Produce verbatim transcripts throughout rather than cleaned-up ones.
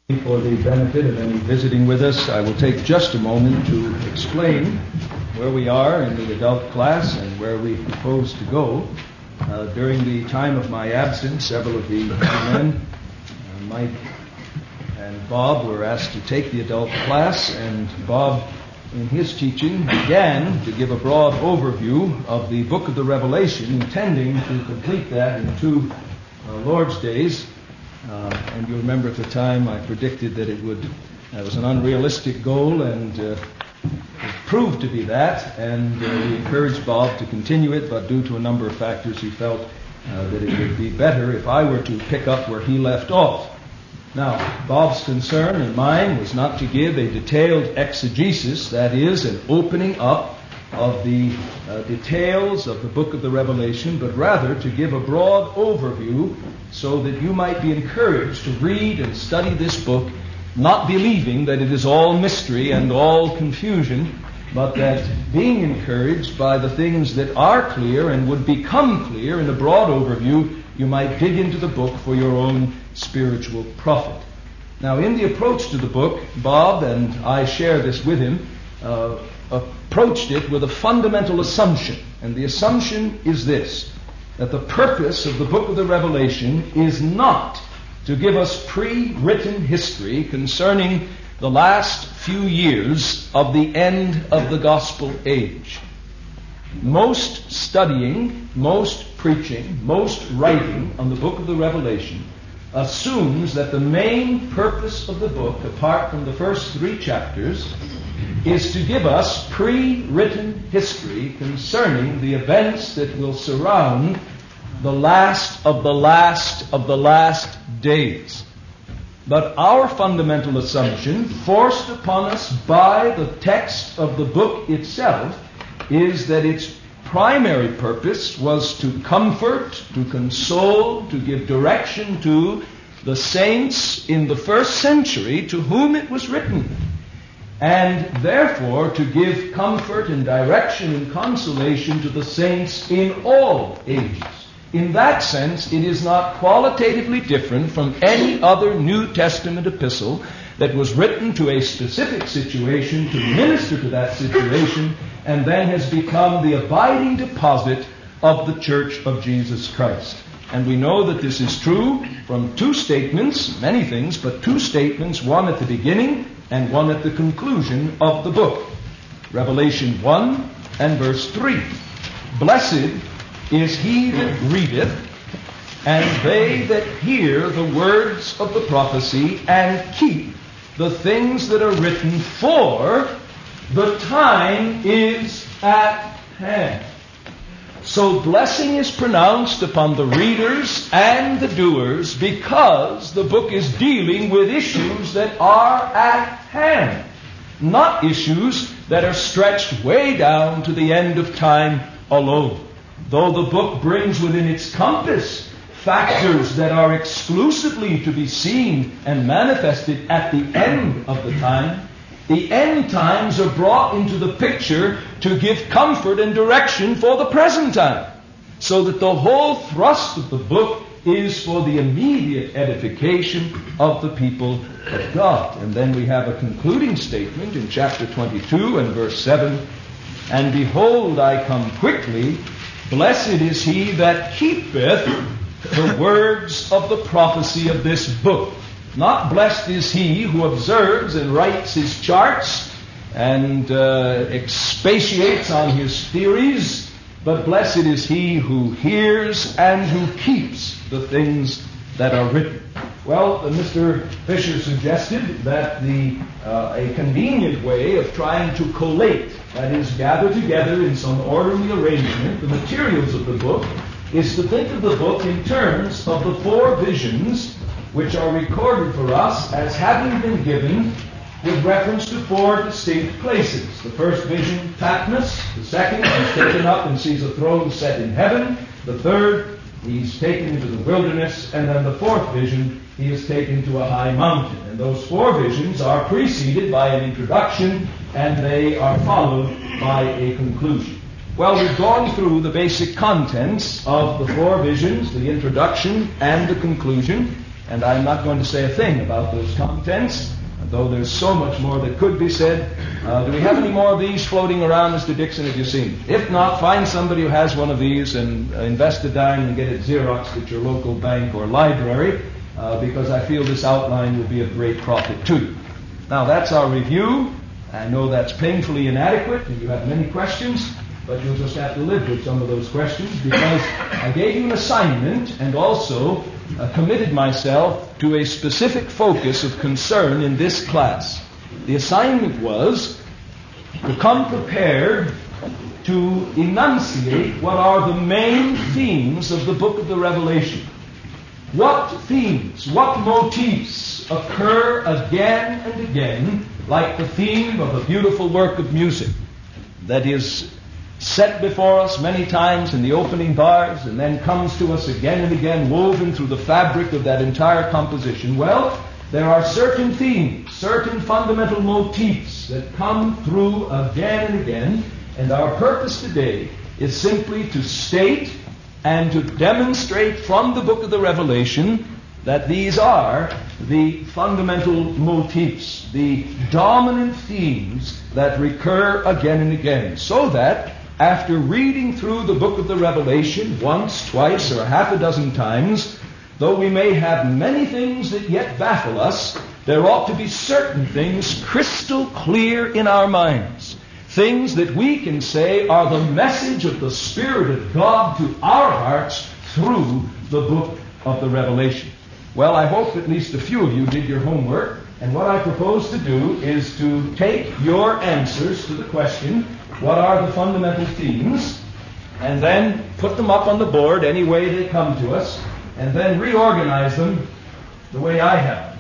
For the benefit of any visiting with us, I will take just a moment to explain where we are in the adult class and where we propose to go. Uh, during the time of my absence, several of the men, uh, Mike and Bob, were asked to take the adult class, and Bob, in his teaching, began to give a broad overview of the book of the Revelation, intending to complete that in two uh, Lord's days. Uh, and you remember at the time I predicted that it would, that was an unrealistic goal, and uh, it proved to be that, and uh, we encouraged Bob to continue it, but due to a number of factors he felt uh, that it would be better if I were to pick up where he left off. Now, Bob's concern and mine was not to give a detailed exegesis, that is, an opening up of the uh, details of the book of the Revelation, but rather to give a broad overview so that you might be encouraged to read and study this book, not believing that it is all mystery and all confusion, but that being encouraged by the things that are clear and would become clear in a broad overview, you might dig into the book for your own spiritual profit. Now, in the approach to the book, Bob, and I share this with him, uh, approached it with a fundamental assumption, and the assumption is this: that the purpose of the book of the Revelation is not to give us pre-written history concerning the last few years of the end of the gospel age. Most studying, most preaching, most writing on the book of the Revelation assumes that the main purpose of the book, apart from the first three chapters, is to give us pre-written history concerning the events that will surround the last of the last of the last days. But our fundamental assumption, forced upon us by the text of the book itself, is that its primary purpose was to comfort, to console, to give direction to the saints in the first century to whom it was written, and therefore to give comfort and direction and consolation to the saints in all ages. In that sense, it is not qualitatively different from any other New Testament epistle that was written to a specific situation to minister to that situation, and then has become the abiding deposit of the Church of Jesus Christ. And we know that this is true from two statements, many things, but two statements, one at the beginning and one at the conclusion of the book. Revelation one and verse three. Blessed is he that readeth, and they that hear the words of the prophecy, and keep the things that are written, for the time is at hand. So blessing is pronounced upon the readers and the doers because the book is dealing with issues that are at hand, not issues that are stretched way down to the end of time alone. Though the book brings within its compass factors that are exclusively to be seen and manifested at the end of the time, the end times are brought into the picture to give comfort and direction for the present time, so that the whole thrust of the book is for the immediate edification of the people of God. And then we have a concluding statement in chapter twenty-two and verse seven, and behold, I come quickly, blessed is he that keepeth the words of the prophecy of this book. Not blessed is he who observes and writes his charts and uh, expatiates on his theories, but blessed is he who hears and who keeps the things that are written. Well, uh, Mister Fisher suggested that the uh, a convenient way of trying to collate, that is, gather together in some orderly arrangement, the materials of the book, is to think of the book in terms of the four visions which are recorded for us as having been given with reference to four distinct places. The first vision, Patmos. The second, he's taken up and sees a throne set in heaven. The third, he's taken into the wilderness. And then the fourth vision, he is taken to a high mountain. And those four visions are preceded by an introduction, and they are followed by a conclusion. Well, we've gone through the basic contents of the four visions, the introduction and the conclusion. and I'm not going to say a thing about those contents, though there's so much more that could be said. Uh, do we have any more of these floating around, Mister Dixon, have you seen? If not, find somebody who has one of these and uh, invest a dime and get it Xeroxed at your local bank or library, uh, because I feel this outline will be of great profit to you. Now, that's our review. I know that's painfully inadequate, and you have many questions, but you'll just have to live with some of those questions, because I gave you an assignment and also uh, committed myself to a specific focus of concern in this class. The assignment was to come prepared to enunciate what are the main themes of the book of the Revelation. What themes, what motifs occur again and again, like the theme of a beautiful work of music that is set before us many times in the opening bars and then comes to us again and again woven through the fabric of that entire composition. Well, there are certain themes, certain fundamental motifs that come through again and again, and our purpose today is simply to state and to demonstrate from the book of the Revelation that these are the fundamental motifs, the dominant themes that recur again and again, so that after reading through the book of the Revelation once, twice, or half a dozen times, though we may have many things that yet baffle us, there ought to be certain things crystal clear in our minds. Things that we can say are the message of the Spirit of God to our hearts through the book of the Revelation. Well, I hope at least a few of you did your homework, and what I propose to do is to take your answers to the question, what are the fundamental themes, and then put them up on the board any way they come to us, and then reorganize them the way I have.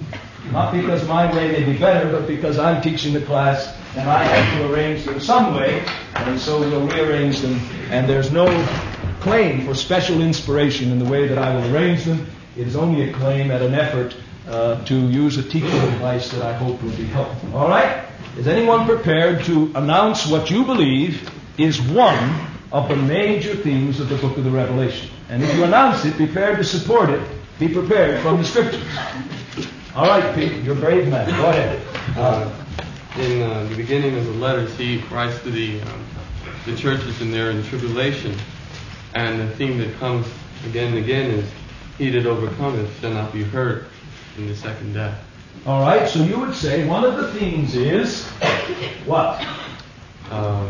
Not because my way may be better, but because I'm teaching the class and I have to arrange them some way, and so we'll rearrange them. And there's no claim for special inspiration in the way that I will arrange them. It is only a claim at an effort uh, to use a teaching device that I hope will be helpful. All right? Is anyone prepared to announce what you believe is one of the major themes of the book of the Revelation? And if you announce it, be prepared to support it. Be prepared from the Scriptures. All right, Pete, you're a brave man. Go ahead. Uh, in uh, the beginning of the letters, he writes to the um, the churches in their in tribulation, and the theme that comes again and again is, "He that overcometh shall not be hurt in the second death." All right, so you would say one of the themes is what? Uh,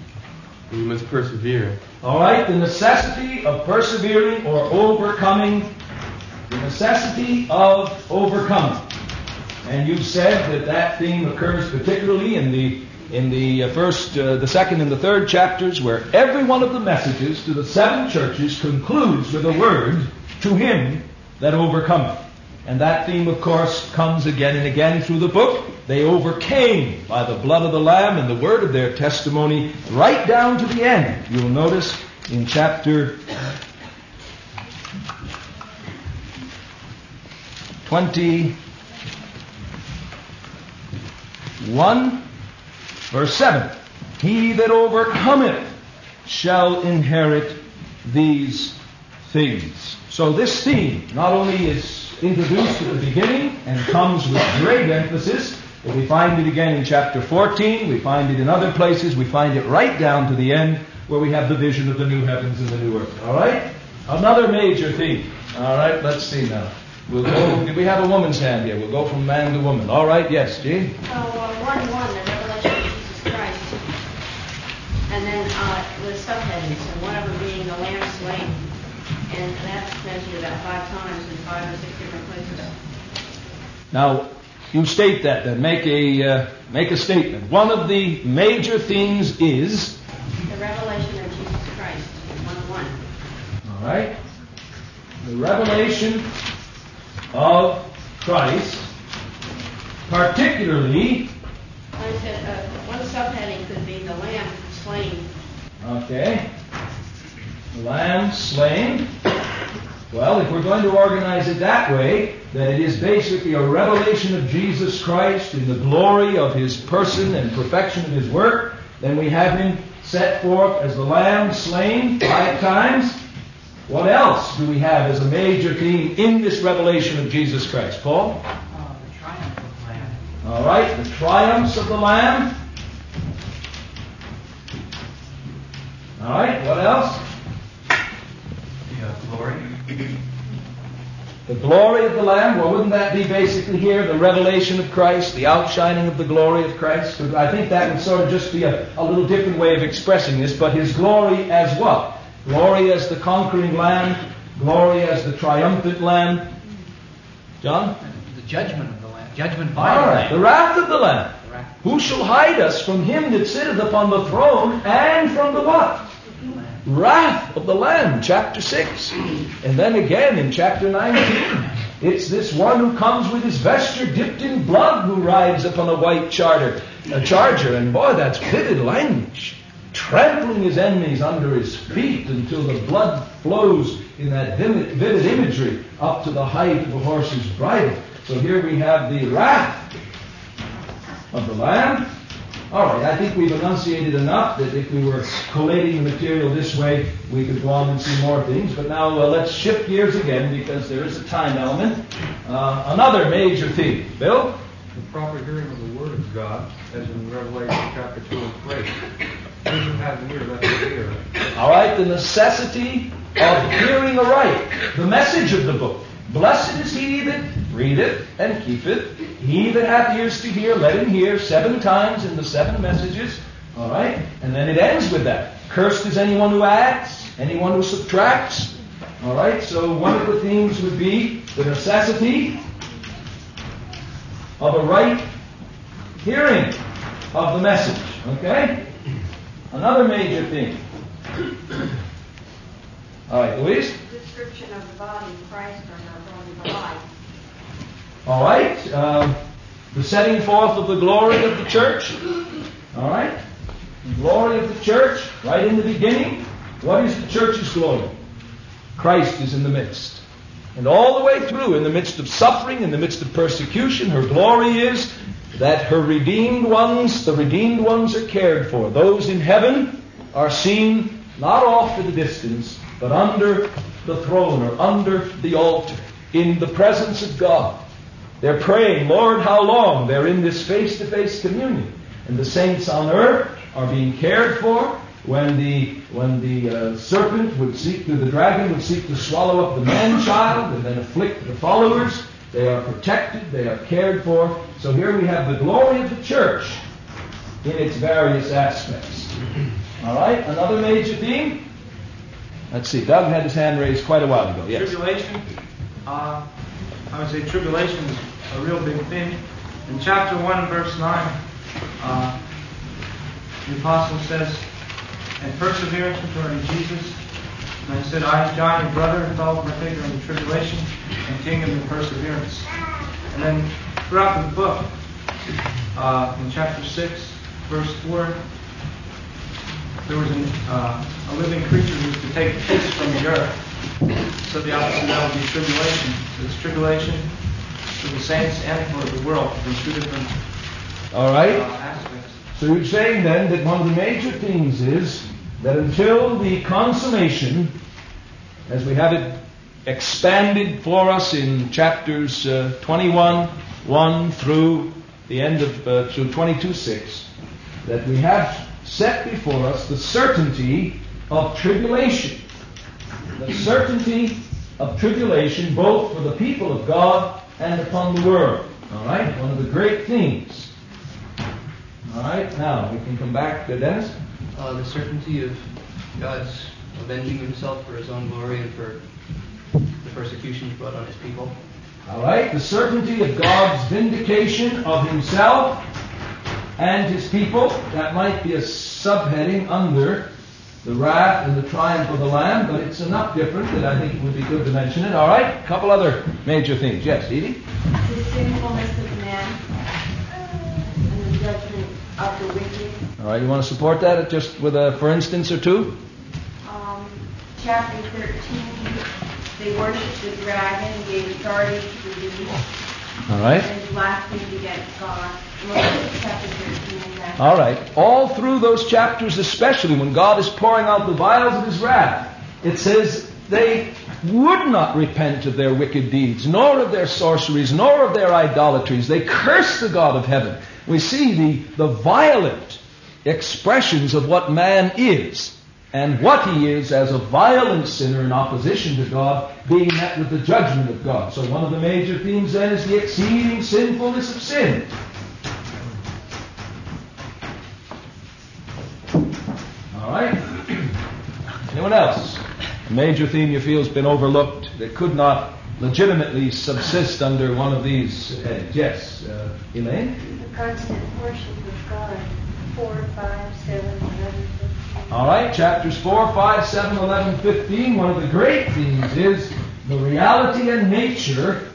we must persevere. All right, the necessity of persevering or overcoming. The necessity of overcoming. And you said that that theme occurs particularly in the in the first, uh, the second, and the third chapters, where every one of the messages to the seven churches concludes with a word, "To him that overcometh." And that theme, of course, comes again and again through the book. They overcame by the blood of the Lamb and the word of their testimony, right down to the end. You'll notice in chapter twenty-one, verse seven. He that overcometh shall inherit these things. So this theme not only is introduced at the beginning and comes with great emphasis, but we find it again in chapter fourteen, we find it in other places, we find it right down to the end where we have the vision of the new heavens and the new earth. All right? Another major theme. All right, let's see now. We'll go, do we have a woman's hand here? We'll go from man to woman. All right, yes, Jean? Oh, uh, one one, the revelation of Jesus Christ. And then uh, with subheadings, and one of them being the Lamb slain. And that's mentioned about five times in five or six different places. Now, you state that then. Make a, uh, make a statement. One of the major themes is? The revelation of Jesus Christ, one one. All right. The revelation of Christ, particularly. Like I said, uh, one subheading could be the Lamb slain. Okay. The Lamb slain. Well, if we're going to organize it that way, that it is basically a revelation of Jesus Christ in the glory of his person and perfection of his work, then we have him set forth as the Lamb slain five times. What else do we have as a major theme in this revelation of Jesus Christ? Paul? Uh, the triumph of the Lamb. All right, the triumphs of the Lamb. All right, what else? The uh, glory. The glory of the Lamb. Well, wouldn't that be basically here the revelation of Christ, the outshining of the glory of Christ? I think that would sort of just be a, a little different way of expressing this, but his glory as what? Glory as the conquering Lamb, glory as the triumphant Lamb. John? The judgment of the Lamb. Judgment by All the right, Lamb. the wrath of the Lamb. The wrath. Who shall hide us from him that sitteth upon the throne and from the what? Wrath of the Lamb, chapter six. And then again in chapter nineteen, it's this one who comes with his vesture dipped in blood who rides upon a white charger. A charger, and boy, that's vivid language. Trampling his enemies under his feet until the blood flows in that vivid, vivid imagery up to the height of a horse's bridle. So here we have the wrath of the Lamb. All right, I think we've enunciated enough that if we were collating the material this way, we could go on and see more things. But now uh, let's shift gears again because there is a time element. Uh, another major theme. Bill? The proper hearing of the Word of God, as in Revelation chapter two and three. He who has an ear, let him hear. All right, the necessity of hearing aright the message of the book. Blessed is he that readeth and keepeth. He that hath ears to hear, let him hear, seven times in the seven messages. All right, and then it ends with that. Cursed is anyone who adds, anyone who subtracts. All right, so one of the themes would be the necessity of a right hearing of the message. Okay? Another major theme. All right, Louise? Description of the body of Christ or not body alive. All right. Um, the setting forth of the glory of the church. All right. The glory of the church, right in the beginning. What is the church's glory? Christ is in the midst. And all the way through, in the midst of suffering, in the midst of persecution, her glory is that her redeemed ones, the redeemed ones are cared for. Those in heaven are seen not off to the distance, but under the throne or under the altar, in the presence of God. They're praying, Lord, how long? They're in this face-to-face communion. And the saints on earth are being cared for. When the when the uh, serpent would seek to, the dragon would seek to swallow up the man-child and then afflict the followers, they are protected, they are cared for. So here we have the glory of the church in its various aspects. All right, another major theme. Let's see, Doug had his hand raised quite a while ago. Yes. Tribulation. Uh, I would say tribulation is a real big thing. In chapter one and verse nine, uh, the apostle says, and perseverance concerning Jesus. And I said, I, John, your brother, fellow partaker in the tribulation and kingdom and perseverance. And then throughout the book, uh, in chapter six, verse four, there was an, uh, a living creature who was to take peace from the earth. So the opposite of that would be tribulation. So it's tribulation for the saints and for the world from two different All right. uh, aspects. So you're saying then that one of the major things is that until the consummation, as we have it expanded for us in chapters uh, twenty-one, one through the end of, uh, through twenty-two, six, that we have set before us the certainty of tribulation. The certainty of tribulation both for the people of God and upon the world. All right? One of the great themes. All right, now we can come back to Dennis. Uh, the certainty of God's avenging himself for his own glory and for the persecutions brought on his people. All right, the certainty of God's vindication of himself and his people. That might be a subheading under the wrath and the triumph of the Lamb, but it's enough different that I think it would be good to mention it. All right, a couple other major things. Yes, Edie? The sinfulness of man and the judgment of the wicked. All right, you want to support that just with a for instance or two? Um, chapter thirteen, they worshipped the dragon, gave authority to the beast, All right. and blasphemed against God. Look at chapter thirteen and that. All right. All through those chapters, especially when God is pouring out the vials of his wrath, it says they would not repent of their wicked deeds, nor of their sorceries, nor of their idolatries. They cursed the God of heaven. We see the, the violent expressions of what man is, and what he is as a violent sinner in opposition to God, being met with the judgment of God. So one of the major themes then is the exceeding sinfulness of sin. All right? Anyone else? A major theme you feel has been overlooked that could not legitimately subsist under one of these heads? Yes, uh, Elaine? The constant worship of God. four, five, seven, eleven, fifteen. All right, chapters four, five, seven, eleven, fifteen. One of the great themes is the reality and nature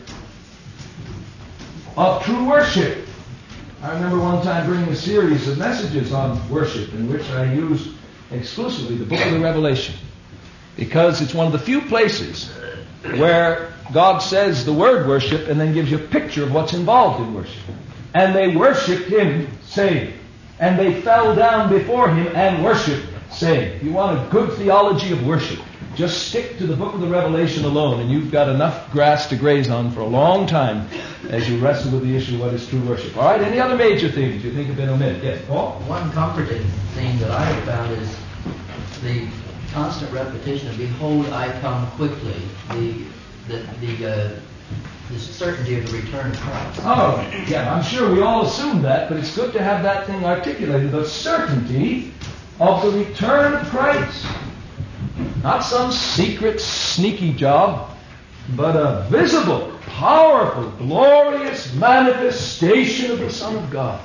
of true worship. I remember one time bringing a series of messages on worship in which I used exclusively the book of the Revelation, because it's one of the few places where God says the word worship and then gives you a picture of what's involved in worship. And they worshipped him, saying, and they fell down before him and worshipped, saying. If you want a good theology of worship, just stick to the book of the Revelation alone, and you've got enough grass to graze on for a long time as you wrestle with the issue of what is true worship. All right, any other major themes you think have been omitted? Yes, Paul? One comforting thing that I have found is the constant repetition of "Behold, I come quickly." The the the, uh, the certainty of the return of Christ. Oh, yeah, I'm sure we all assume that, but it's good to have that thing articulated. The certainty of the return of Christ. Not some secret, sneaky job, but a visible, powerful, glorious manifestation of the Son of God.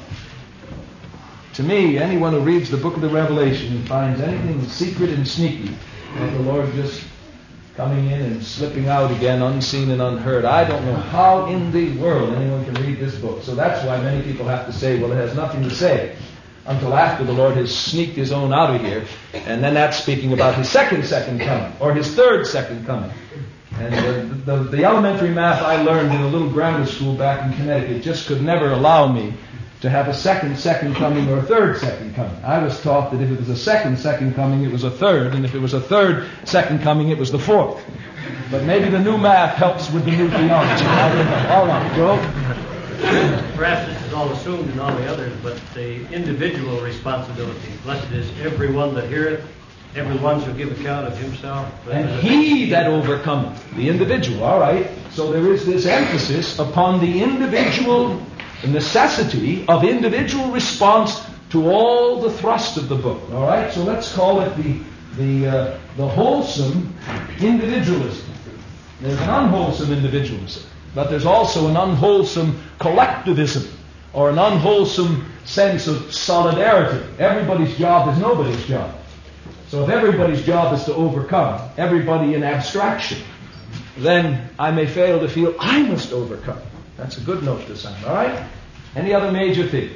To me, anyone who reads the book of the Revelation and finds anything secret and sneaky, like the Lord just coming in and slipping out again, unseen and unheard, I don't know how in the world anyone can read this book. So that's why many people have to say, well, it has nothing to say until after the Lord has sneaked his own out of here. And then that's speaking about his second second coming, or his third second coming. And the, the, the elementary math I learned in a little grammar school back in Connecticut just could never allow me to have a second second coming or a third second coming. I was taught that if it was a second second coming, it was a third, and if it was a third second coming, it was the fourth. But maybe the new math helps with the new theology. I don't know. All right, Joe? Perhaps this is all assumed in all the others, but the individual responsibility. Blessed is everyone that heareth, everyone shall give account of himself. And he that overcometh, the individual, all right? So there is this emphasis upon the individual necessity of individual response to all the thrust of the book, all right? So let's call it the, the, uh, the wholesome individualism. There's an unwholesome individualism. But there's also an unwholesome collectivism, or an unwholesome sense of solidarity. Everybody's job is nobody's job. So if everybody's job is to overcome, everybody in abstraction, then I may fail to feel I must overcome. That's a good note to sound, all right? Any other major theme?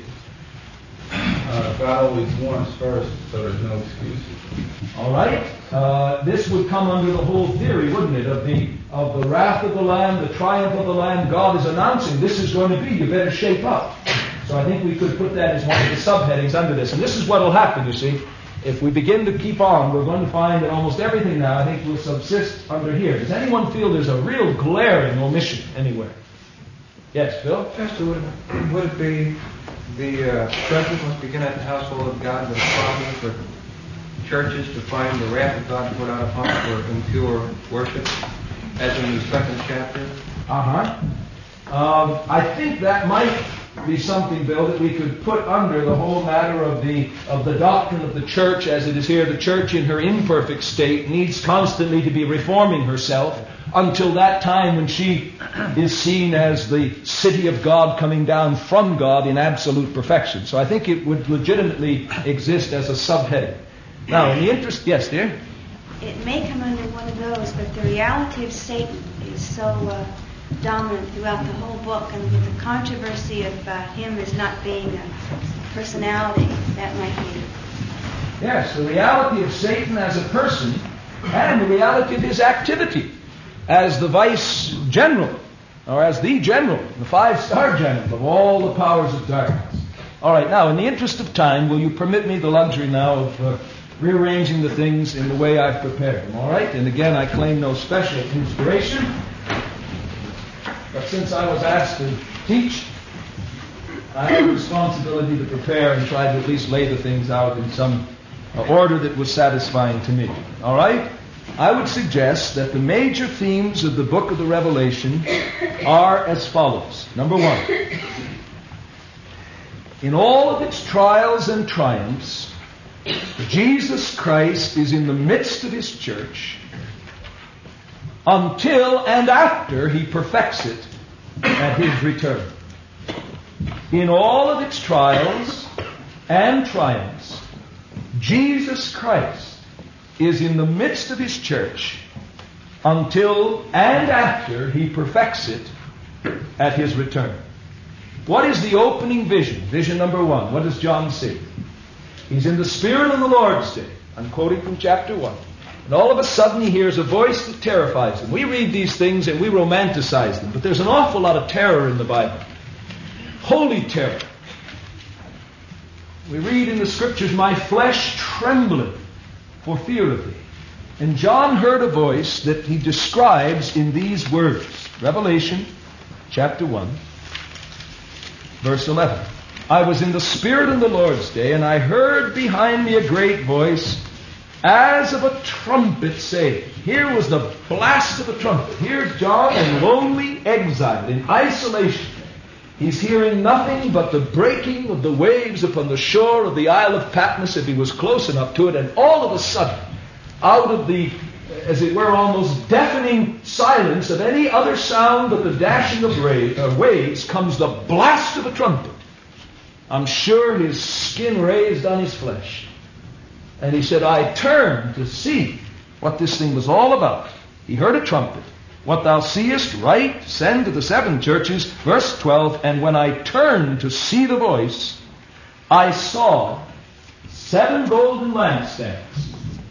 Uh, God always warns first, so there's no excuses. All right. Uh, this would come under the whole theory, wouldn't it, of the of the wrath of the Lamb, the triumph of the Lamb. God is announcing this is going to be. You better shape up. So I think we could put that as one of the subheadings under this. And this is what will happen, you see. If we begin to keep on, we're going to find that almost everything now, I think, will subsist under here. Does anyone feel there's a real glaring omission anywhere? Yes, Phil? Pastor, would it, would it be the uh, judgment must begin at the household of God, the problem for churches to find the wrath of God put out upon for impure worship, as in the second chapter? Uh-huh. Um, I think that might be something, Bill, that we could put under the whole matter of the of the doctrine of the church as it is here. The church in her imperfect state needs constantly to be reforming herself until that time when she is seen as the city of God coming down from God in absolute perfection. So I think it would legitimately exist as a subheading. Now, in the interest... Yes, dear? It may come under one of those, but the reality of Satan is so uh, dominant throughout the whole book, and with the controversy of uh, him as not being a personality, that might be... Yes, the reality of Satan as a person, and the reality of his activity as the vice general, or as the general, the five-star general of all the powers of darkness. All right, now, in the interest of time, will you permit me the luxury now of uh, rearranging the things in the way I've prepared them, all right? And again, I claim no special inspiration, but since I was asked to teach, I have a responsibility to prepare and try to at least lay the things out in some uh, order that was satisfying to me, all right? I would suggest that the major themes of the book of the Revelation are as follows. Number one, in all of its trials and triumphs, Jesus Christ is in the midst of His church until and after He perfects it at His return. In all of its trials and triumphs, Jesus Christ is in the midst of His church until and after He perfects it at His return. What is the opening vision? Vision number one. What does John see? He's in the Spirit on the Lord's day. I'm quoting from chapter one. And all of a sudden he hears a voice that terrifies him. We read these things and we romanticize them, but there's an awful lot of terror in the Bible. Holy terror. We read in the Scriptures, "My flesh trembleth for fear of thee." And John heard a voice that he describes in these words. Revelation chapter one, verse eleven. "I was in the Spirit on the Lord's day, and I heard behind me a great voice, as of a trumpet saying." Here was the blast of a trumpet. Here's John in lonely exile, in isolation. He's hearing nothing but the breaking of the waves upon the shore of the Isle of Patmos, if he was close enough to it, and all of a sudden, out of the, as it were, almost deafening silence of any other sound but the dashing of ra- uh, waves, comes the blast of a trumpet. I'm sure his skin raised on his flesh. And he said, "I turned to see what this thing was all about." He heard a trumpet. "What thou seest, write, send to the seven churches." Verse twelve, "And when I turned to see the voice, I saw seven golden lampstands,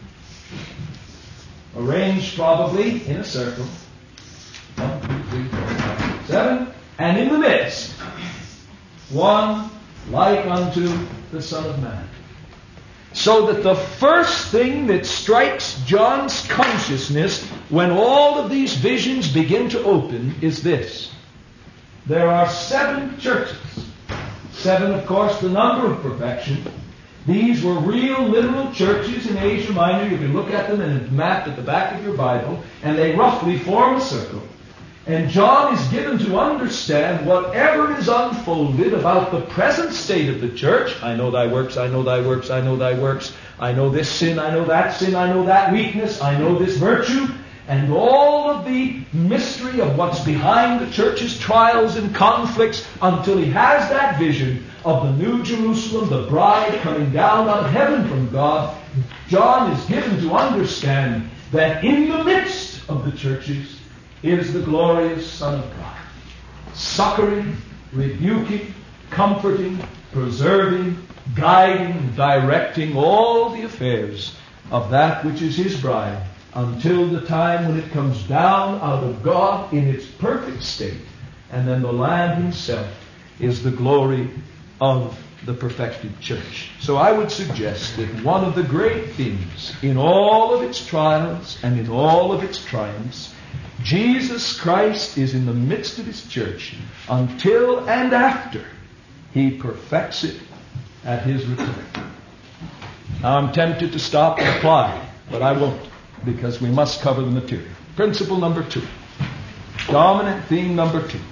arranged probably in a circle. One, two, three, four, five, seven. And in the midst, one like unto the Son of Man." So that the first thing that strikes John's consciousness when all of these visions begin to open is this. There are seven churches. Seven, of course, the number of perfection. These were real, literal churches in Asia Minor. You can look at them in a map at the back of your Bible, and they roughly form a circle. And John is given to understand whatever is unfolded about the present state of the church. I know thy works, I know thy works, I know thy works. I know this sin, I know that sin, I know that weakness, I know this virtue. And all of the mystery of what's behind the church's trials and conflicts, until he has that vision of the New Jerusalem, the bride coming down out of heaven from God. John is given to understand that in the midst of the churches is the glorious Son of God, succoring, rebuking, comforting, preserving, guiding, directing all the affairs of that which is His bride, until the time when it comes down out of God in its perfect state. And then the Lamb Himself is the glory of the perfected church. So I would suggest that one of the great themes in all of its trials and in all of its triumphs, Jesus Christ is in the midst of His church until and after He perfects it at His return. Now I'm tempted to stop and apply, but I won't, because we must cover the material. Principle number two. Dominant theme number two.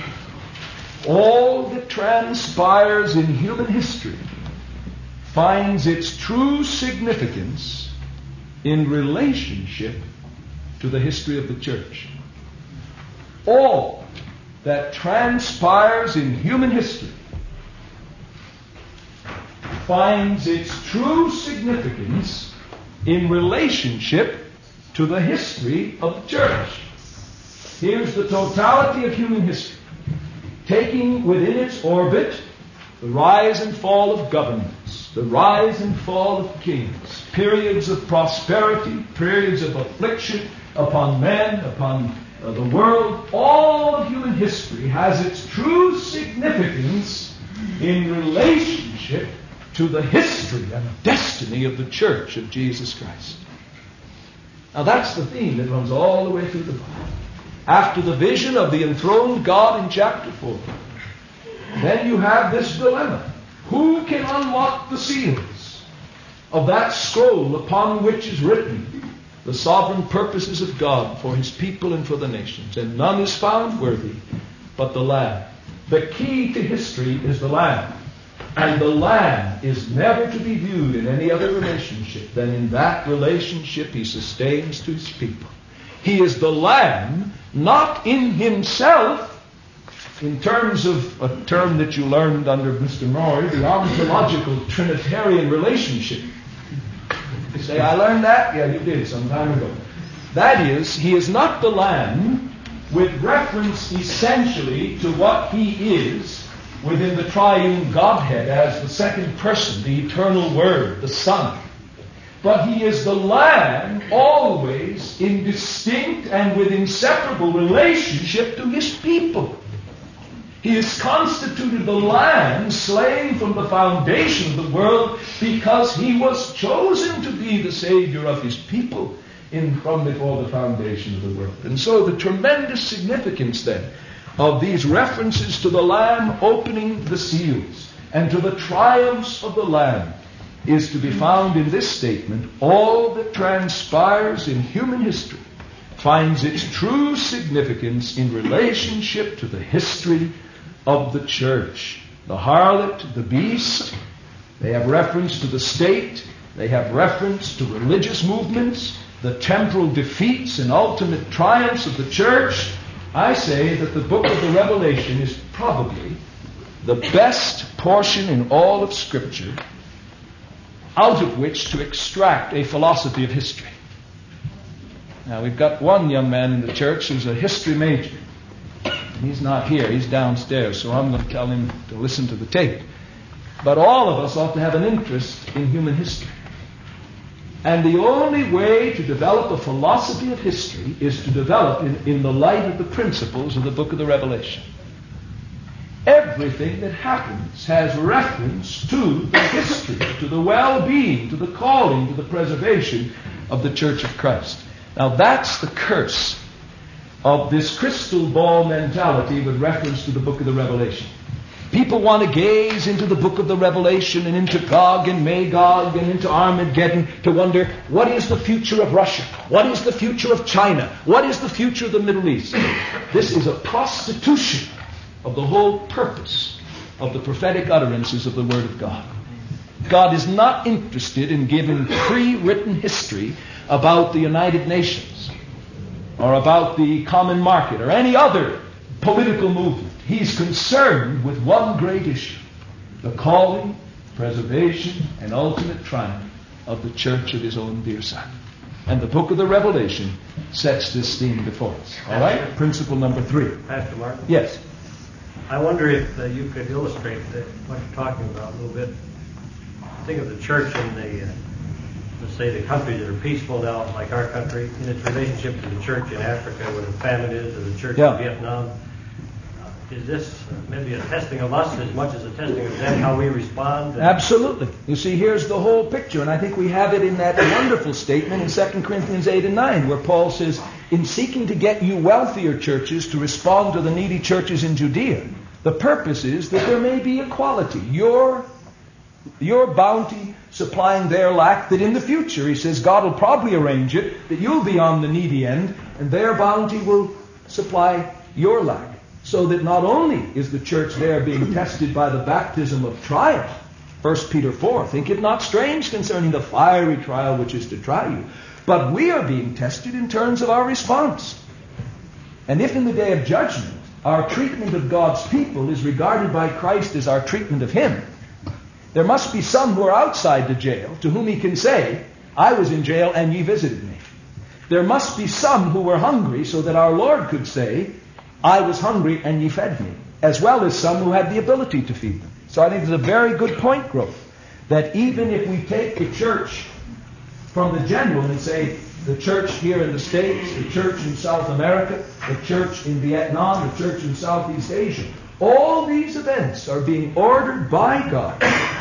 All that transpires in human history finds its true significance in relationship to the history of the church. All that transpires in human history finds its true significance in relationship to the history of the church. Here's the totality of human history, taking within its orbit the rise and fall of governments, the rise and fall of kings, periods of prosperity, periods of affliction upon men, upon uh, the world. All of human history has its true significance in relationship to the history and destiny of the church of Jesus Christ. Now that's the theme that runs all the way through the book. After the vision of the enthroned God in chapter four, then you have this dilemma. Who can unlock the seals of that scroll upon which is written the sovereign purposes of God for His people and for the nations? And none is found worthy but the Lamb. The key to history is the Lamb. And the Lamb is never to be viewed in any other relationship than in that relationship He sustains to His people. He is the Lamb, not in Himself, in terms of a term that you learned under Mister Maury, the ontological Trinitarian relationship. You say, I learned that? Yeah, you did some time ago. That is, He is not the Lamb with reference essentially to what He is within the triune Godhead as the second person, the eternal Word, the Son. But He is the Lamb always in distinct and with inseparable relationship to His people. He is constituted the Lamb slain from the foundation of the world because He was chosen to be the Savior of His people in from before the foundation of the world. And so the tremendous significance then of these references to the Lamb opening the seals and to the triumphs of the Lamb is to be found in this statement: all that transpires in human history finds its true significance in relationship to the history of the church. The harlot, the beast, they have reference to the state, they have reference to religious movements, the temporal defeats and ultimate triumphs of the church. I say that the book of the Revelation is probably the best portion in all of Scripture out of which to extract a philosophy of history. Now, we've got one young man in the church who's a history major. He's not here, he's downstairs, so I'm going to tell him to listen to the tape. But all of us ought to have an interest in human history. And the only way to develop a philosophy of history is to develop in, in the light of the principles of the book of the Revelation. Everything that happens has reference to the history, to the well-being, to the calling, to the preservation of the Church of Christ. Now that's the curse of this crystal ball mentality with reference to the book of the Revelation. People want to gaze into the book of the Revelation and into Gog and Magog and into Armageddon to wonder, what is the future of Russia? What is the future of China? What is the future of the Middle East? This is a prostitution of the whole purpose of the prophetic utterances of the Word of God. God is not interested in giving pre-written history about the United Nations or about the common market or any other political movement. He's concerned with one great issue: the calling, preservation, and ultimate triumph of the church of His own dear Son. And the book of the Revelation sets this theme before us. All right? Principle number three. Pastor Mark? Yes. I wonder if uh, you could illustrate that, what you're talking about a little bit. Think of the church in the, uh, let's say, the countries that are peaceful now, like our country, in its relationship to the church in Africa, where the famine is, or the church yeah. in Vietnam. Is this maybe a testing of us as much as a testing of them, how we respond? Absolutely. You see, here's the whole picture, and I think we have it in that wonderful statement in Second Corinthians eight and nine, where Paul says, in seeking to get you wealthier churches to respond to the needy churches in Judea, the purpose is that there may be equality. Your, your bounty supplying their lack, that in the future, he says, God will probably arrange it, that you'll be on the needy end, and their bounty will supply your lack. So that not only is the church there being tested by the baptism of trial, First Peter four, think it not strange concerning the fiery trial which is to try you, but we are being tested in terms of our response. And if in the day of judgment our treatment of God's people is regarded by Christ as our treatment of Him, there must be some who are outside the jail to whom He can say, I was in jail and ye visited me. There must be some who were hungry so that our Lord could say, I was hungry and ye fed me, as well as some who had the ability to feed them. So I think it's a very good point, Grove, that even if we take the church from the general and say the church here in the States, the church in South America, the church in Vietnam, the church in Southeast Asia, all these events are being ordered by God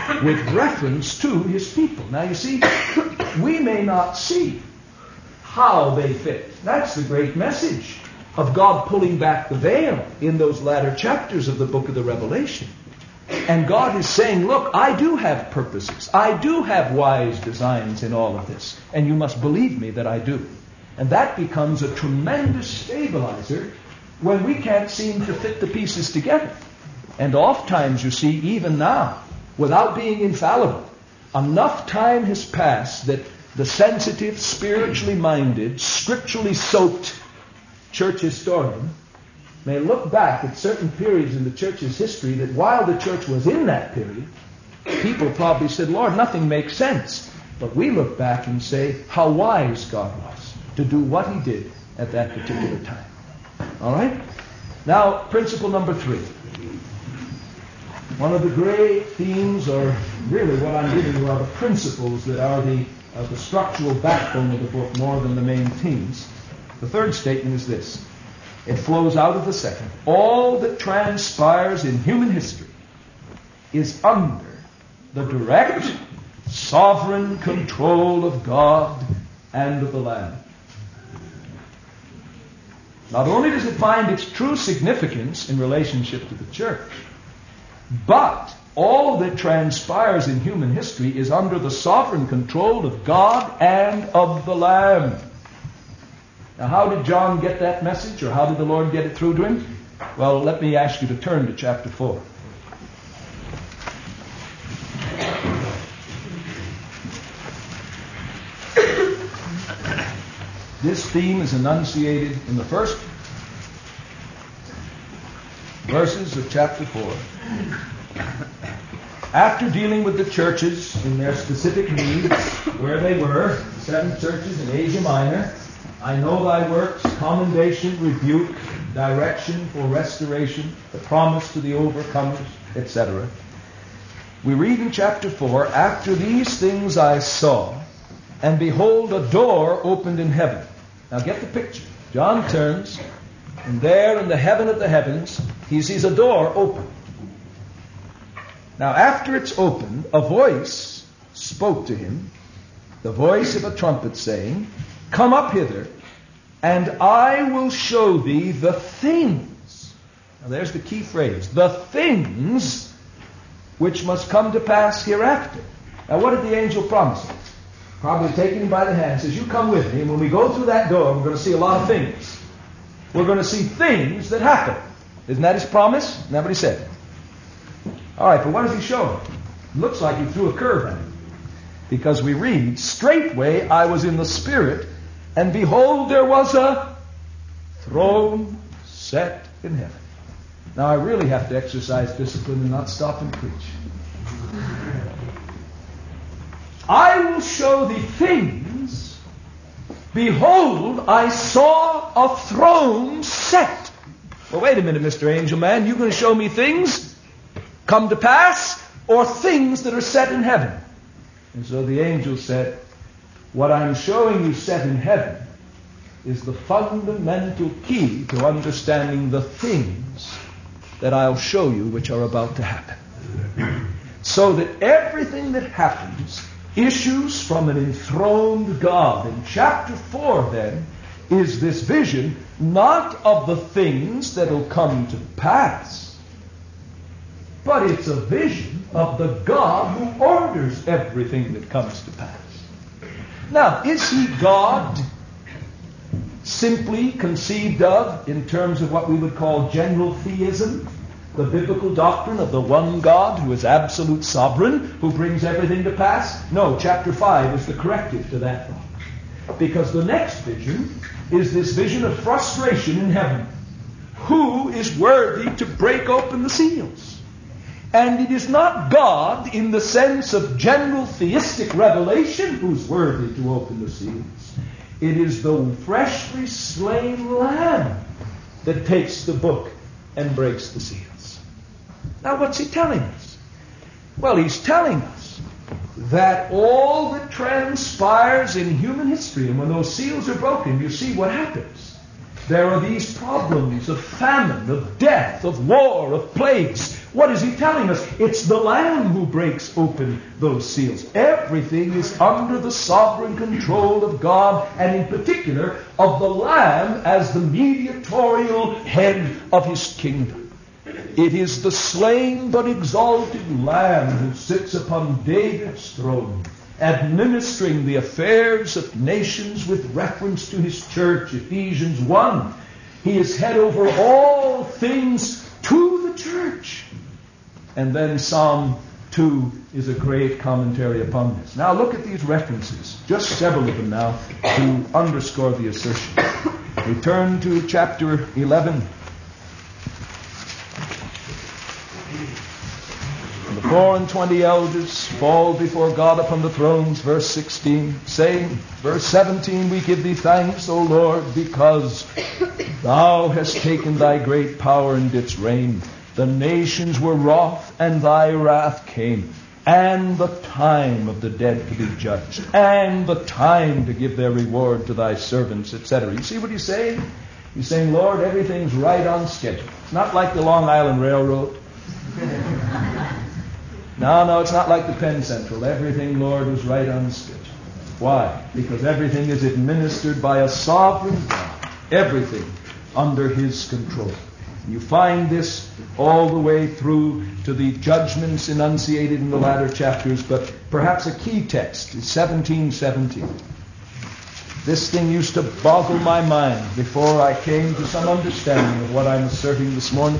with reference to his people. Now you see, we may not see how they fit. That's the great message of God pulling back the veil in those latter chapters of the book of the Revelation. And God is saying, look, I do have purposes. I do have wise designs in all of this. And you must believe me that I do. And that becomes a tremendous stabilizer when we can't seem to fit the pieces together. And oftentimes, you see, even now, without being infallible, enough time has passed that the sensitive, spiritually minded, scripturally soaked church historian may look back at certain periods in the church's history that while the church was in that period, people probably said, Lord, nothing makes sense. But we look back and say how wise God was to do what he did at that particular time. All right? Now, principle number three. One of the great themes, or really what I'm giving you, are the principles that are the, uh, the structural backbone of the book more than the main themes. The third statement is this. It flows out of the second. All that transpires in human history is under the direct, sovereign control of God and of the Lamb. Not only does it find its true significance in relationship to the church, but all that transpires in human history is under the sovereign control of God and of the Lamb. Now, how did John get that message, or how did the Lord get it through to him? Well, let me ask you to turn to chapter four. This theme is enunciated in the first verses of chapter four. After dealing with the churches in their specific needs, where they were, seven churches in Asia Minor, I know thy works, commendation, rebuke, direction for restoration, the promise to the overcomers, et cetera. We read in chapter four, after these things I saw, and behold, a door opened in heaven. Now get the picture. John turns, and there in the heaven of the heavens, he sees a door open. Now after it's opened, a voice spoke to him, the voice of a trumpet saying, come up hither, and I will show thee the things. Now there's the key phrase. The things which must come to pass hereafter. Now what did the angel promise him? Probably taking him by the hand, says, you come with me, and when we go through that door, we're going to see a lot of things. We're going to see things that happen. Isn't that his promise? Isn't that what he said? All right, but what does he show him? It looks like he threw a curve at him. Because we read, straightway I was in the Spirit, and behold, there was a throne set in heaven. Now, I really have to exercise discipline and not stop and preach. I will show thee things. Behold, I saw a throne set. Well, wait a minute, Mister Angel Man. You going to show me things come to pass, or things that are set in heaven? And so the angel said, what I'm showing you set in heaven is the fundamental key to understanding the things that I'll show you which are about to happen. So that everything that happens issues from an enthroned God. In chapter four, then, is this vision not of the things that will come to pass, but it's a vision of the God who orders everything that comes to pass. Now, is he God simply conceived of in terms of what we would call general theism, the biblical doctrine of the one God who is absolute sovereign, who brings everything to pass? No, chapter five is the corrective to that thought. Because the next vision is this vision of frustration in heaven. Who is worthy to break open the seals? And it is not God in the sense of general theistic revelation who's worthy to open the seals. It is the freshly slain Lamb that takes the book and breaks the seals. Now what's he telling us? Well, he's telling us that all that transpires in human history, and when those seals are broken, you see what happens. There are these problems of famine, of death, of war, of plagues, What is he telling us? It's the Lamb who breaks open those seals. Everything is under the sovereign control of God, and in particular of the Lamb as the mediatorial head of his kingdom. It is the slain but exalted Lamb who sits upon David's throne, administering the affairs of nations with reference to his church. Ephesians one. He is head over all things to the church. And then Psalm two is a great commentary upon this. Now look at these references, just several of them now, to underscore the assertion. We turn to chapter eleven. And the four and twenty elders fall before God upon the thrones, verse sixteen, saying, verse seventeen, we give thee thanks, O Lord, because thou hast taken thy great power and didst reign. The nations were wroth, and thy wrath came, and the time of the dead to be judged, and the time to give their reward to thy servants, et cetera. You see what he's saying? He's saying, Lord, everything's right on schedule. It's not like the Long Island Railroad. No, no, it's not like the Penn Central. Everything, Lord, was right on schedule. Why? Because everything is administered by a sovereign God. Everything under his control. You find this all the way through to the judgments enunciated in the latter chapters, but perhaps a key text is seventeen seventeen. This thing used to boggle my mind before I came to some understanding of what I'm asserting this morning.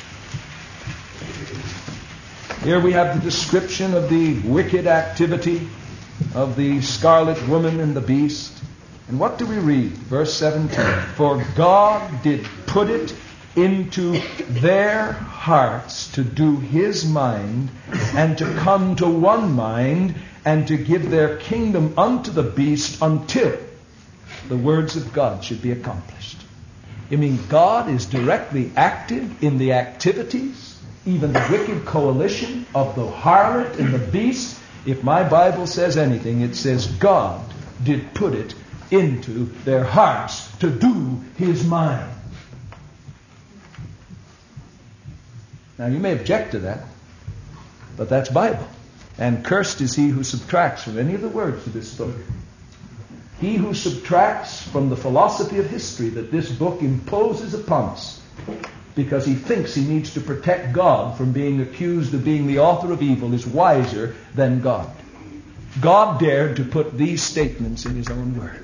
Here we have the description of the wicked activity of the scarlet woman and the beast. And what do we read? Verse seventeen. For God did put it into their hearts to do his mind, and to come to one mind, and to give their kingdom unto the beast until the words of God should be accomplished. I mean, God is directly active in the activities, even the wicked coalition of the harlot and the beast. If my Bible says anything, it says God did put it into their hearts to do his mind. Now, you may object to that, but that's Bible. And cursed is he who subtracts from any of the words of this book. He who subtracts from the philosophy of history that this book imposes upon us, because he thinks he needs to protect God from being accused of being the author of evil, is wiser than God. God dared to put these statements in his own word.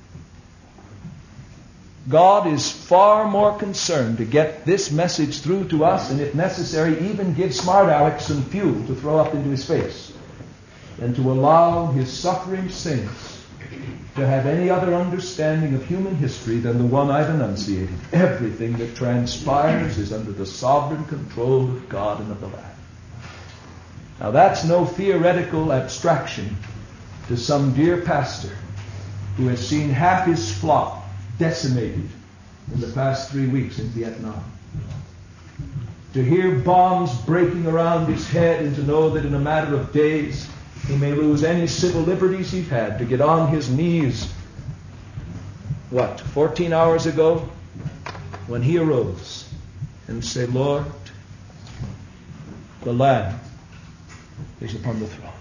God is far more concerned to get this message through to us, and if necessary, even give smart Alex some fuel to throw up into his face, than to allow his suffering saints to have any other understanding of human history than the one I've enunciated. Everything that transpires is under the sovereign control of God and of the Lamb. Now that's no theoretical abstraction to some dear pastor who has seen half his flock decimated in the past three weeks in Vietnam. To hear bombs breaking around his head, and to know that in a matter of days he may lose any civil liberties he's had, to get on his knees, what, fourteen hours ago, when he arose and say, Lord, the Lamb is upon the throne.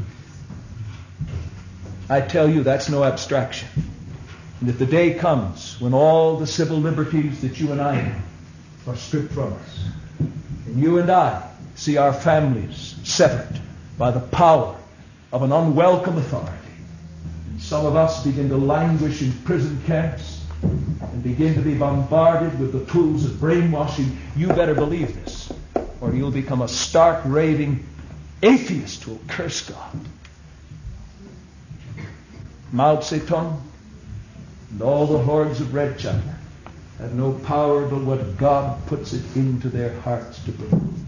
I tell you, that's no abstraction. And if the day comes when all the civil liberties that you and I have are stripped from us, and you and I see our families severed by the power of an unwelcome authority, and some of us begin to languish in prison camps and begin to be bombarded with the tools of brainwashing, you better believe this, or you'll become a stark, raving atheist who will curse God. Mao Zedong and all the hordes of Red China have no power but what God puts it into their hearts to bring.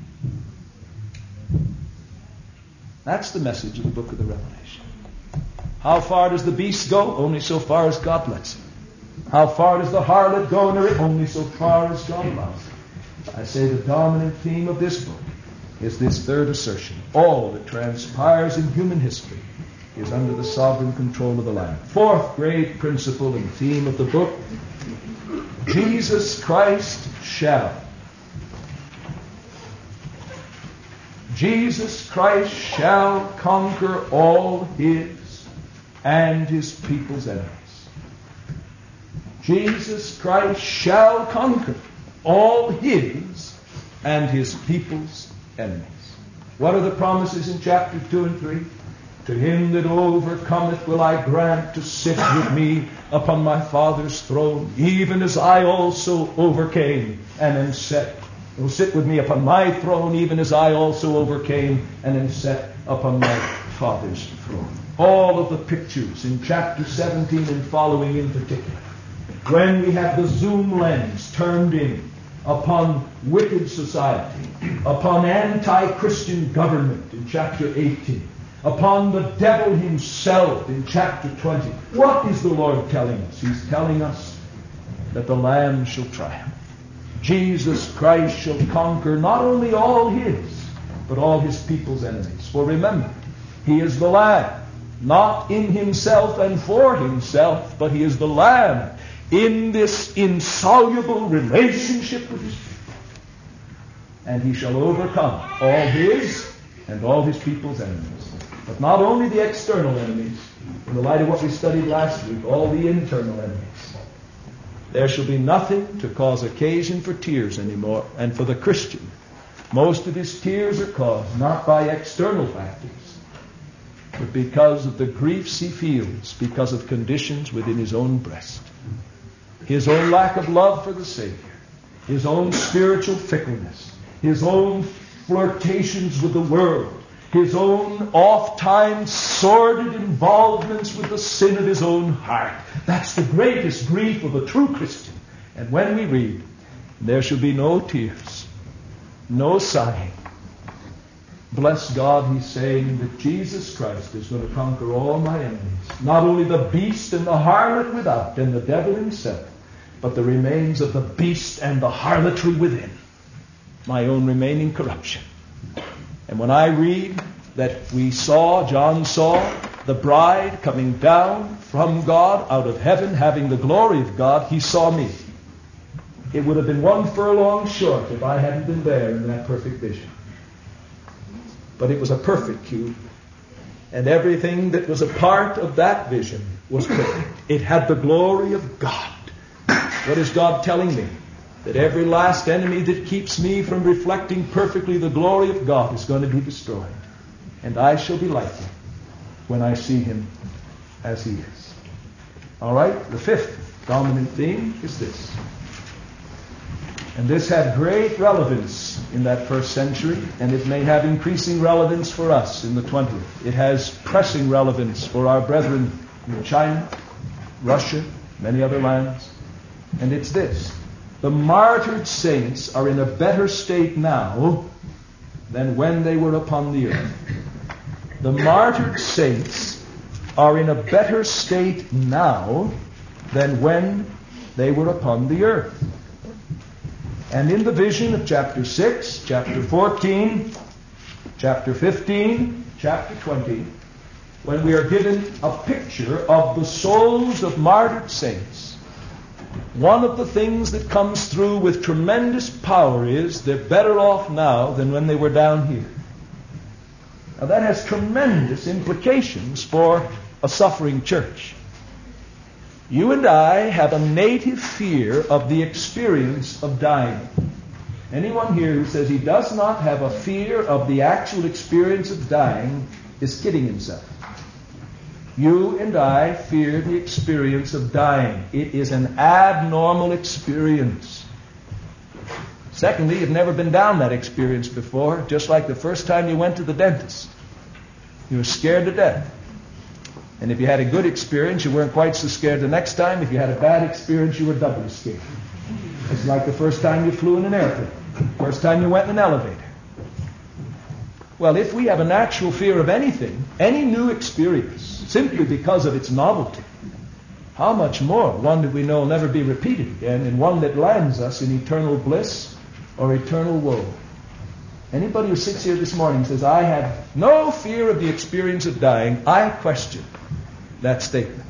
That's the message of the book of the Revelation. How far does the beast go? Only so far as God lets him. How far does the harlot go in her? Only so far as God allows it. I say the dominant theme of this book is this third assertion. All that transpires in human history is under the sovereign control of the Lamb. Fourth great principle and theme of the book, Jesus Christ shall Jesus Christ shall conquer all his and his people's enemies. Jesus Christ shall conquer all his and his people's enemies. What are the promises in chapter two and three? To him that overcometh will I grant to sit with me upon my Father's throne, even as I also overcame and am set. Will sit with me upon my throne, even as I also overcame and am set upon my Father's throne. All of the pictures in chapter seventeen and following in particular, when we have the zoom lens turned in upon wicked society, upon anti-Christian government in chapter eighteen, upon the devil himself in chapter twenty. What is the Lord telling us? He's telling us that the Lamb shall triumph. Jesus Christ shall conquer not only all his, but all his people's enemies. For remember, he is the Lamb, not in himself and for himself, but he is the Lamb in this insoluble relationship with his people. And he shall overcome all his and all his people's enemies. But not only the external enemies, in the light of what we studied last week, all the internal enemies. There shall be nothing to cause occasion for tears anymore. And for the Christian, most of his tears are caused not by external factors, but because of the griefs he feels because of conditions within his own breast. His own lack of love for the Savior, his own spiritual fickleness, his own flirtations with the world, his own oft-times sordid involvements with the sin of his own heart. That's the greatest grief of a true Christian. And when we read, there shall be no tears, no sighing. Bless God, he's saying that Jesus Christ is going to conquer all my enemies. Not only the beast and the harlot without and the devil himself, but the remains of the beast and the harlotry within. My own remaining corruption. And when I read that we saw, John saw, the bride coming down from God out of heaven, having the glory of God, he saw me. It would have been one furlong short if I hadn't been there in that perfect vision. But it was a perfect cube. And everything that was a part of that vision was perfect. It had the glory of God. What is God telling me? That every last enemy that keeps me from reflecting perfectly the glory of God is going to be destroyed. And I shall be like him when I see him as he is. All right? The fifth dominant theme is this. And this had great relevance in that first century, and it may have increasing relevance for us in the twentieth. It has pressing relevance for our brethren in China, Russia, many other lands. And it's this. The martyred saints are in a better state now than when they were upon the earth. The martyred saints are in a better state now than when they were upon the earth. And in the vision of chapter six, chapter fourteen, chapter fifteen, chapter twenty, when we are given a picture of the souls of martyred saints, one of the things that comes through with tremendous power is they're better off now than when they were down here. Now that has tremendous implications for a suffering church. You and I have a native fear of the experience of dying. Anyone here who says he does not have a fear of the actual experience of dying is kidding himself. You and I fear the experience of dying. It is an abnormal experience. Secondly, you've never been down that experience before, just like the first time you went to the dentist. You were scared to death. And if you had a good experience, you weren't quite so scared the next time. If you had a bad experience, you were doubly scared. It's like the first time you flew in an airplane, first time you went in an elevator. Well, if we have a natural fear of anything, any new experience, simply because of its novelty, how much more one that we know will never be repeated again, and one that lands us in eternal bliss or eternal woe. Anybody who sits here this morning says, I have no fear of the experience of dying, I question that statement.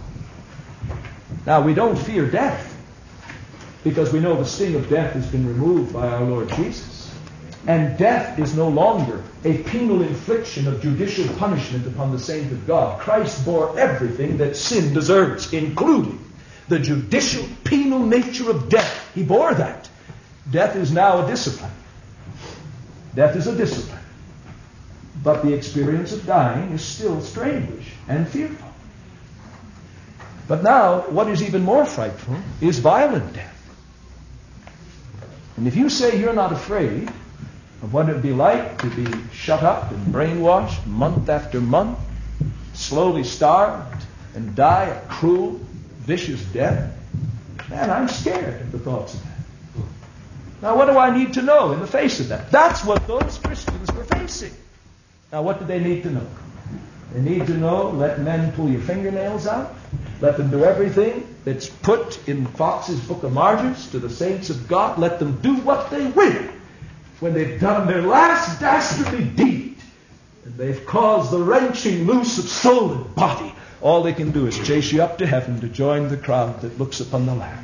Now, we don't fear death because we know the sting of death has been removed by our Lord Jesus. And death is no longer a penal infliction of judicial punishment upon the saint of God. Christ bore everything that sin deserves, including the judicial penal nature of death. He bore that. Death is now a discipline. Death is a discipline. But the experience of dying is still strange and fearful. But now, what is even more frightful is violent death. And if you say you're not afraid of what it would be like to be shut up and brainwashed month after month, slowly starved, and die a cruel, vicious death, man, I'm scared of the thoughts of that. Now, what do I need to know in the face of that? That's what those Christians were facing. Now, what do they need to know? They need to know, let men pull your fingernails out. Let them do everything that's put in Fox's Book of Martyrs to the saints of God. Let them do what they will when they've done their last dastardly deed. And they've caused the wrenching loose of soul and body. All they can do is chase you up to heaven to join the crowd that looks upon the Lamb.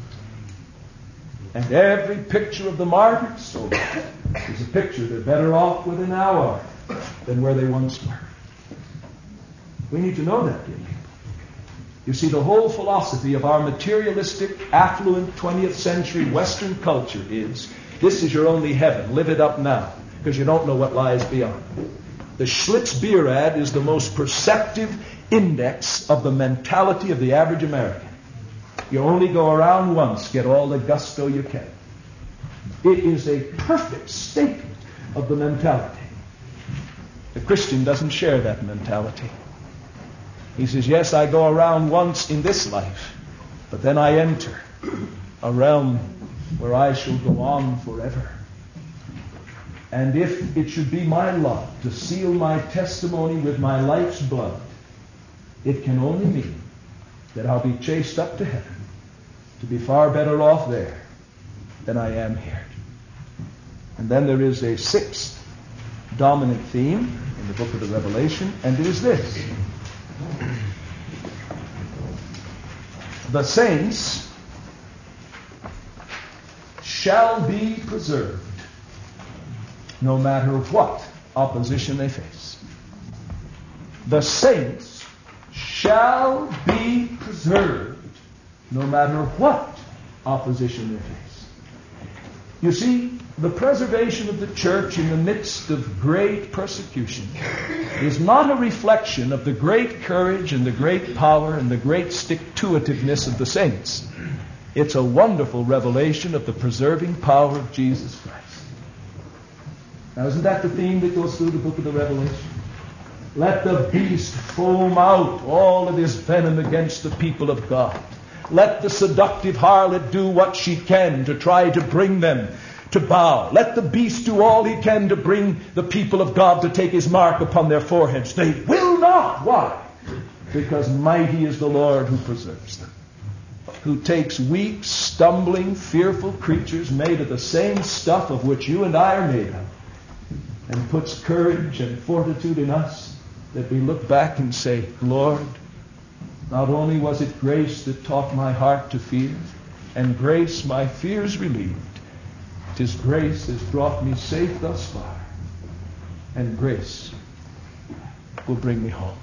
And every picture of the martyrs so is a picture they're better off with an hour than where they once were. We need to know that, dear people. You see, the whole philosophy of our materialistic, affluent, twentieth century Western culture is, this is your only heaven, live it up now, because you don't know what lies beyond. The Schlitz beer ad is the most perceptive index of the mentality of the average American. You only go around once, get all the gusto you can. It is a perfect statement of the mentality. The Christian doesn't share that mentality. He says, yes, I go around once in this life, but then I enter a realm where I shall go on forever. And if it should be my lot to seal my testimony with my life's blood, it can only mean that I'll be chased up to heaven to be far better off there than I am here. And then there is a sixth dominant theme in the book of the Revelation, and it is this. The saints shall be preserved no matter what opposition they face. The saints shall be preserved no matter what opposition they face. You see, the preservation of the church in the midst of great persecution is not a reflection of the great courage and the great power and the great stick-to-itiveness of the saints. It's a wonderful revelation of the preserving power of Jesus Christ. Now, isn't that the theme that goes through the book of the Revelation? Let the beast foam out all of his venom against the people of God. Let the seductive harlot do what she can to try to bring them to bow. Let the beast do all he can to bring the people of God to take his mark upon their foreheads. They will not. Why? Because mighty is the Lord who preserves them, who takes weak, stumbling, fearful creatures made of the same stuff of which you and I are made of, and puts courage and fortitude in us that we look back and say, Lord, not only was it grace that taught my heart to fear, and grace my fears relieved, 'tis grace has brought me safe thus far, and grace will bring me home.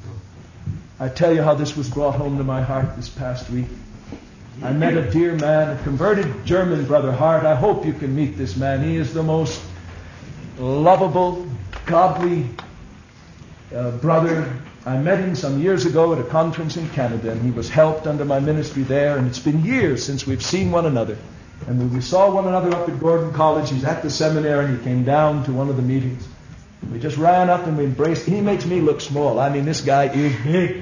I tell you how this was brought home to my heart this past week. I met a dear man, a converted German brother Hart. I hope you can meet this man. He is the most lovable, godly uh, brother. I met him some years ago at a conference in Canada, and he was helped under my ministry there, and it's been years since we've seen one another. And when we saw one another up at Gordon College, he's at the seminary, and he came down to one of the meetings. We just ran up and we embraced. He makes me look small. I mean, this guy is big.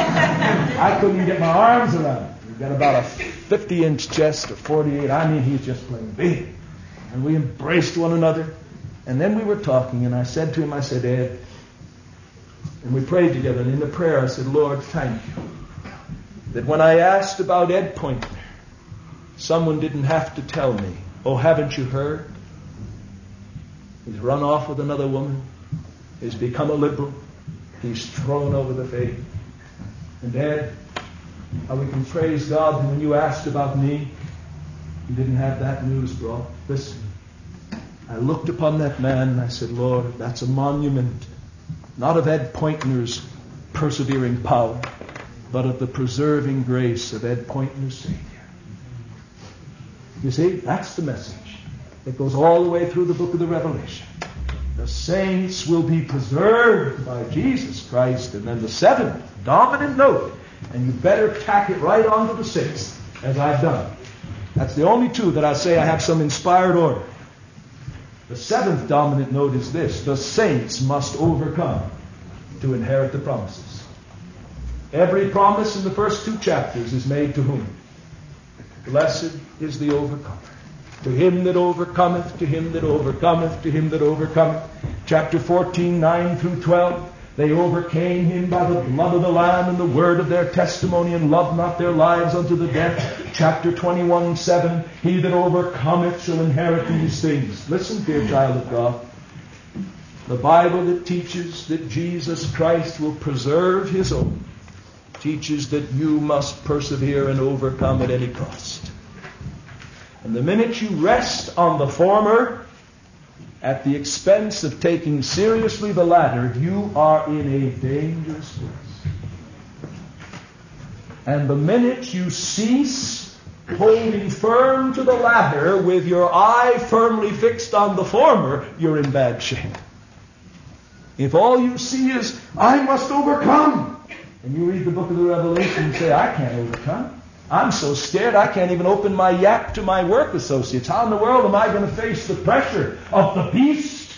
I couldn't even get my arms around him. He's got about a fifty-inch chest or forty-eight. I mean, he's just plain big. And we embraced one another. And then we were talking, and I said to him, I said, Ed, and we prayed together. And in the prayer, I said, Lord, thank you that when I asked about Ed Pointer, someone didn't have to tell me, oh, haven't you heard? He's run off with another woman. He's become a liberal. He's thrown over the faith. And Ed, how we can praise God that when you asked about me, you didn't have that news brought. Listen, I looked upon that man and I said, Lord, that's a monument, not of Ed Pointner's persevering power, but of the preserving grace of Ed Pointner's Savior. You see, that's the message. It goes all the way through the book of the Revelation. The saints will be preserved by Jesus Christ. And then the seventh dominant note, and you better tack it right onto the sixth, as I've done. That's the only two that I say I have some inspired order. The seventh dominant note is this: the saints must overcome to inherit the promises. Every promise in the first two chapters is made to whom? Blessed is the overcomer. To him that overcometh, to him that overcometh, to him that overcometh. Chapter fourteen, nine through twelve. They overcame him by the blood of the Lamb and the word of their testimony, and loved not their lives unto the death. Chapter twenty-one, seven. He that overcometh shall inherit these things. Listen, dear child of God. The Bible that teaches that Jesus Christ will preserve his own teaches that you must persevere and overcome at any cost. And the minute you rest on the former at the expense of taking seriously the latter, you are in a dangerous place. And the minute you cease holding firm to the latter with your eye firmly fixed on the former, you're in bad shape. If all you see is, I must overcome, and you read the book of the Revelation and say, I can't overcome. I'm so scared I can't even open my yap to my work associates. How in the world am I going to face the pressure of the beast?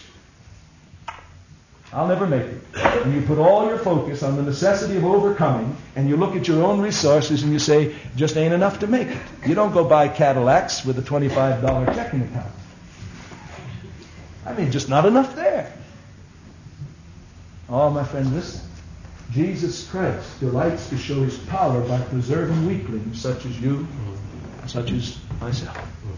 I'll never make it. And you put all your focus on the necessity of overcoming, and you look at your own resources and you say, just ain't enough to make it. You don't go buy Cadillacs with a twenty-five dollars checking account. I mean, just not enough there. Oh, my friend, listen. Jesus Christ delights to show his power by preserving weaklings such as you, such as myself.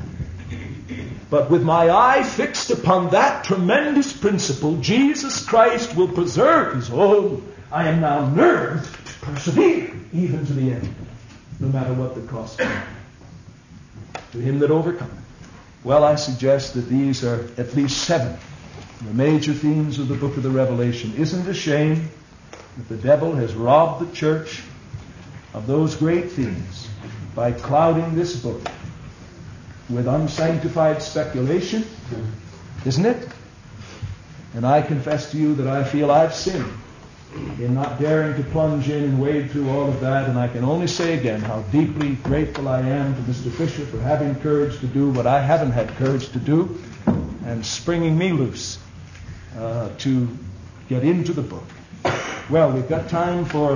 But with my eye fixed upon that tremendous principle, Jesus Christ will preserve his own. I am now nerved to persevere even to the end, no matter what the cost may be. To him that overcometh. Well, I suggest that these are at least seven the major themes of the book of the Revelation. Isn't it a shame that the devil has robbed the church of those great themes by clouding this book with unsanctified speculation? Isn't it? And I confess to you that I feel I've sinned in not daring to plunge in and wade through all of that, and I can only say again how deeply grateful I am to Mister Fisher for having courage to do what I haven't had courage to do and springing me loose uh, to get into the book. Well, we've got time for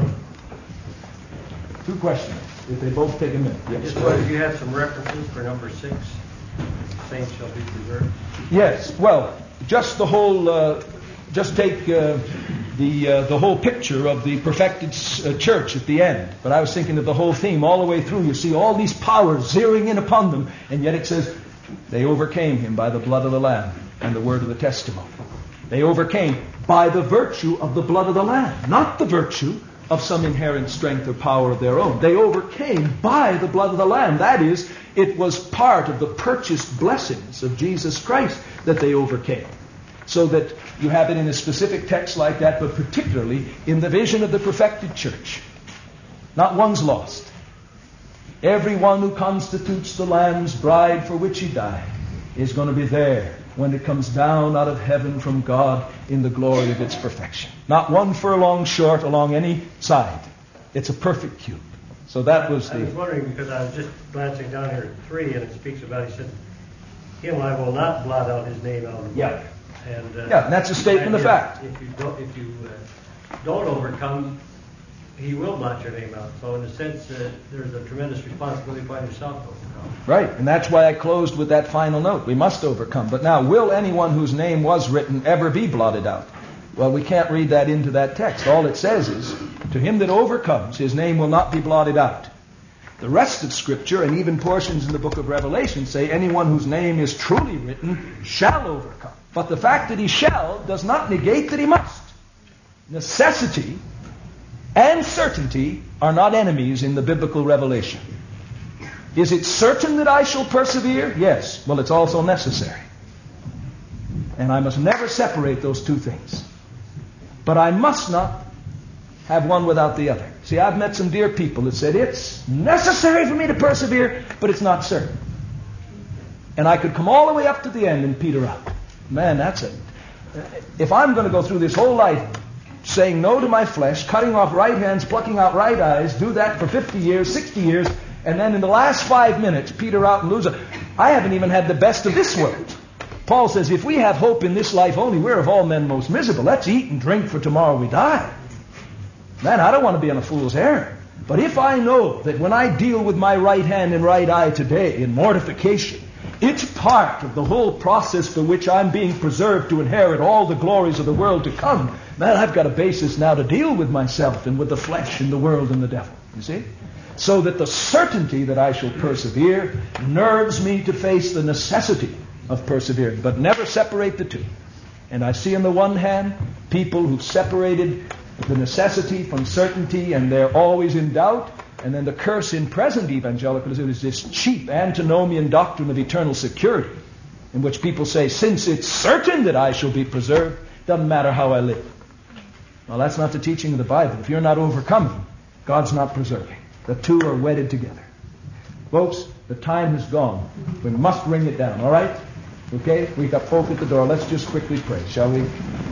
two questions, if they both take a minute. Yes. Just wondered, you had some references for number six, saints shall be preserved. Yes, well, just the whole, uh, just take uh, the uh, the whole picture of the perfected uh, church at the end. But I was thinking of the whole theme all the way through. You see all these powers zeroing in upon them, and yet it says, they overcame him by the blood of the Lamb and the word of the testimony. They overcame by the virtue of the blood of the Lamb, not the virtue of some inherent strength or power of their own. They overcame by the blood of the Lamb. That is, it was part of the purchased blessings of Jesus Christ that they overcame. So that you have it in a specific text like that, but particularly in the vision of the perfected church. Not one's lost. Every one who constitutes the Lamb's bride for which he died is going to be there when it comes down out of heaven from God in the glory of its perfection. Not one furlong short along any side. It's a perfect cube. So that was the... I was wondering, because I was just glancing down here at three, and it speaks about, he said, him I will not blot out his name out of the book. Yeah. And, uh, yeah, and that's a statement of if, fact. If you don't, if you uh, don't overcome, he will blot your name out. So in a sense, uh, there's a tremendous responsibility by yourself to overcome. Right, and that's why I closed with that final note. We must overcome. But now, will anyone whose name was written ever be blotted out? Well, we can't read that into that text. All it says is, to him that overcomes, his name will not be blotted out. The rest of Scripture, and even portions in the book of Revelation, say anyone whose name is truly written shall overcome. But the fact that he shall does not negate that he must. Necessity and certainty are not enemies in the biblical revelation. Is it certain that I shall persevere? Yes. Well, it's also necessary. And I must never separate those two things. But I must not have one without the other. See, I've met some dear people that said, it's necessary for me to persevere, but it's not certain. And I could come all the way up to the end and peter out. Man, that's it. If I'm going to go through this whole life saying no to my flesh, cutting off right hands, plucking out right eyes, do that for fifty years, sixty years, and then in the last five minutes peter out and lose it, I haven't even had the best of this world. Paul says, if we have hope in this life only, we're of all men most miserable. Let's eat and drink, for tomorrow we die. Man, I don't want to be on a fool's errand. But if I know that when I deal with my right hand and right eye today in mortification, it's part of the whole process for which I'm being preserved to inherit all the glories of the world to come, man, I've got a basis now to deal with myself and with the flesh and the world and the devil. You see? So that the certainty that I shall persevere nerves me to face the necessity of persevering, but never separate the two. And I see on the one hand people who've separated the necessity from certainty, and they're always in doubt. And then the curse in present evangelicalism is this cheap antinomian doctrine of eternal security, in which people say, since it's certain that I shall be preserved, doesn't matter how I live. Well, that's not the teaching of the Bible. If you're not overcoming, God's not preserving. The two are wedded together. Folks, the time has gone. We must bring it down, all right? Okay? We've got folk at the door. Let's just quickly pray, shall we?